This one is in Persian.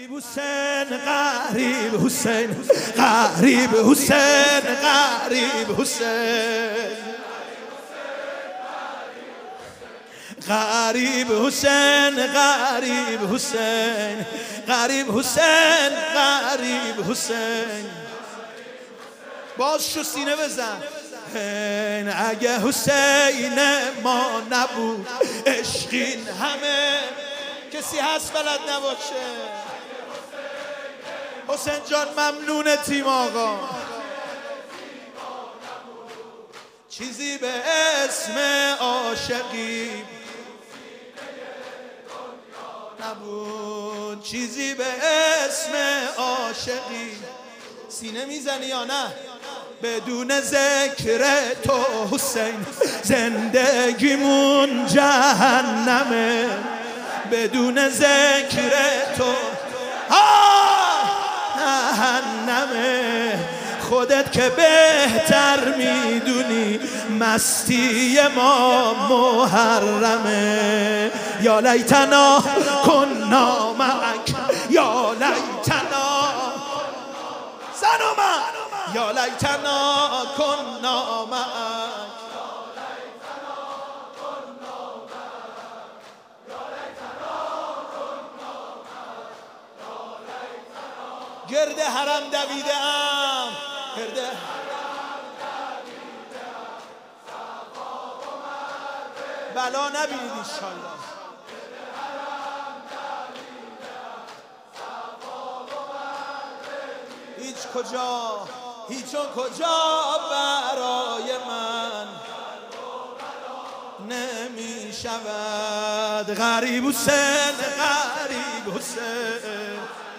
حسین غریب حسین غریب حسین غریب حسین غریب حسین غریب حسین غریب حسین غریب حسین باز شو سینه بزن اگه حسین ما نبود عشقین همه کسی هست بلد نباشه حسین جان ممنون تیم آقا چیزی به اسم عاشقی نبود چیزی به اسم عاشقی سینه میزنی یا نه بدون ذکر تو حسین زندگیمون جهنمه بدون ذکر تو جهنمه خودت که بهتر میدونی مستی ما محرمه یا لیتنا کنا معک یا لیتنا زنوما یا لیتنا کنا معک گرد حرم دویده ام گرد بلا نبینید انشالله هیچ کجا هیچ کجا برای من نمی شود غریب حسین غریب حسین